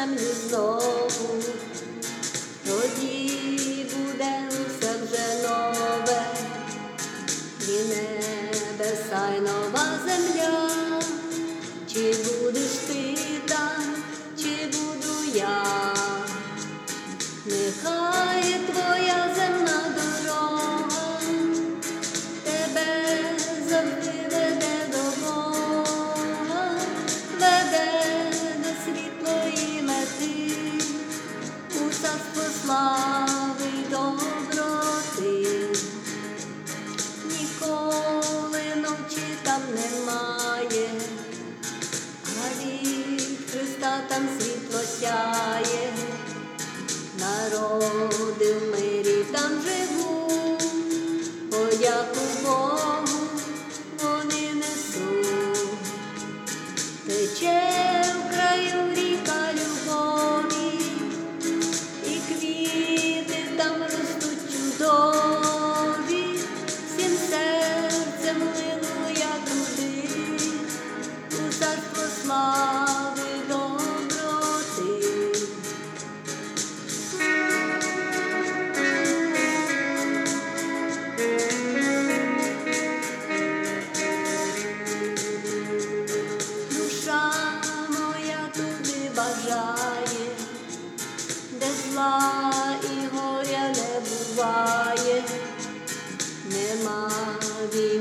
землю знову, тоді буде усе вже нове, і небеса, й нова земля. Чи будеш ти там, чи буду я, нехай твоя земна дорога тебе завжди веде до Бога, веде до світлої мети, у царство слави й доброти. Ніколи ночі там немає, а від Христа там світло сяє. Народи в мирі там живуть, подяку Богу вони несуть. Тече в краю ріка любові, і квіти там ростуть чудові, всім серцем лину я туди, у царство слави й доброти. Душа моя туди бажає, де зла і горя не буває, нема війни.